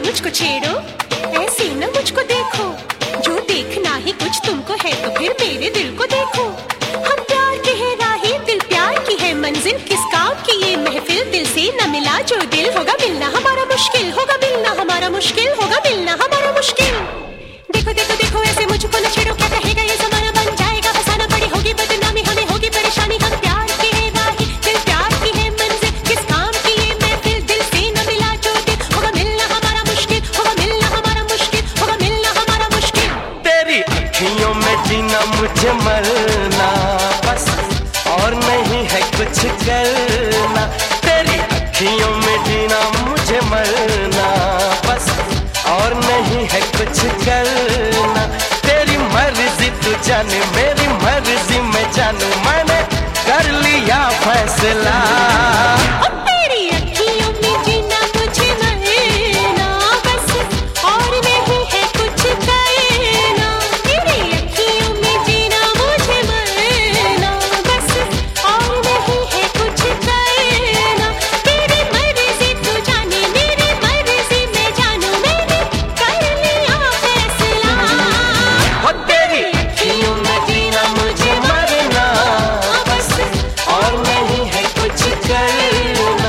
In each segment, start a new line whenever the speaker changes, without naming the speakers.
मुझको छेड़ो, ऐसे न मुझको देखो। जो देखना ही कुछ तुमको है तो फिर मेरे दिल को देखो। हम प्यार के है राही, दिल प्यार की है मंजिल। किस काम की ये महफिल, दिल से न मिला जो दिल। होगा मिलना हमारा मुश्किल, होगा मिलना हमारा मुश्किल, होगा मिलना हमारा मुश्किल। देखो देखो देखो ऐसे मुझको न छेड़ो, क्या कहेगा ये ज़माना, बन जाएगा फसाना पड़ी होगी बदनामी, हमें होगी परेशानी। हम प्यार के है राही, दिल प्यार की है मंजिल। किस काम की ये महफिल, दिल से न मिला जो दिल। होगा मिलना हमारा मुश्किल, होगा मिलना हमारा मुश्किल, होगा मिलना हमारा मुश्किल।
तेरी अखियों में जीना मुझे मरना बस, और नहीं है कुछ करना। तेरी अखियों में जीना मुझे मरना बस, और नहीं है कुछ करना। तेरी मर्जी तू जाने, मेरी मर्जी मैं जानू। मैंने कर लिया फैसला।
तेरी अखियों में जीना मुझे मरना बस, और नहीं है कुछ करना। तेरी अखियों में जीना मुझे मरना बस, और नहीं है कुछ करना। तेरी मर्जी तू जाने, मेरी मर्जी मैं जानू। मैंने कर लिया फैसला।
तेरी अखियों में जीना मुझे मरना बस, और नहीं है कुछ करना।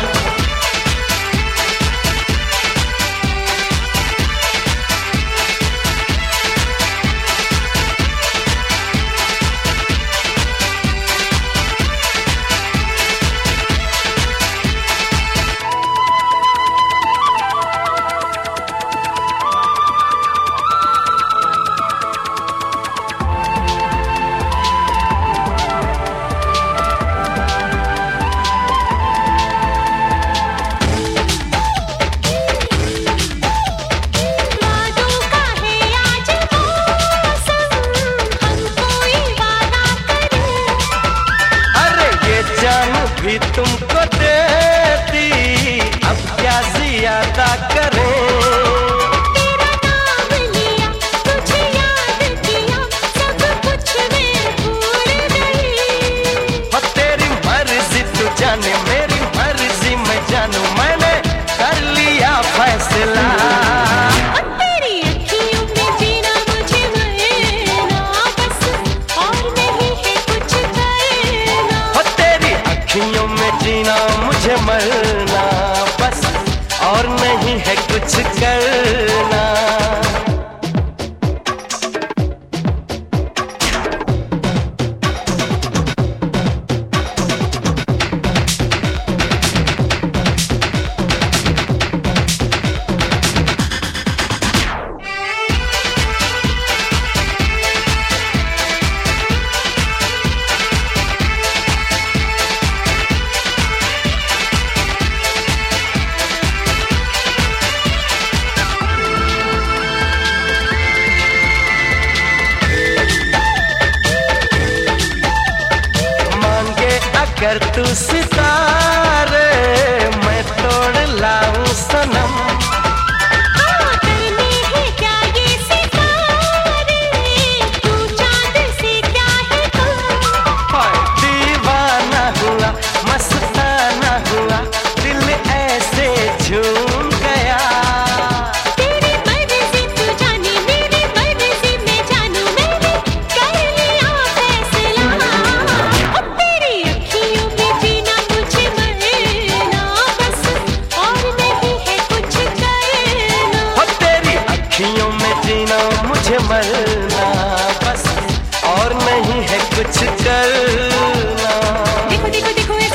वादों का है आज मौसम, हम कोई वादा करें।
अरे ये जान भी तुमको देती, अब क्या ज्यादा करें।
तेरा नाम लिया, तुझे याद किया, सब कुछ मैं भूल गई।
तेरी मर्जी तू जाने, मेरी मर्जी मैं जानू। मैंने कर लिया फैसला।
तेरी अखियों में जीना मुझे मरना बस, और नहीं है कुछ करना।
तेरी अखियों में जीना मुझे मरना बस, और नहीं है कुछ करना। अगर तू सितारे मैं तोड़ लाऊं सनम।
हाँ करने हैं क्या ये सितारे, तू चांद से क्या है कम।
दीवाना हुआ मस्ताना हुआ, दिल ऐसे झूम गया।
तेरी मर्जी तू जाने, मेरी मर्जी मैं जानू। मैंने कर लिया फैसला। तेरी अखियों में जीना मुझे मरना बस, और नहीं है कुछ करना।
तेरी अखियों में जीना मुझे मरना बस, और नहीं है कुछ करना।
देखो देखो देखो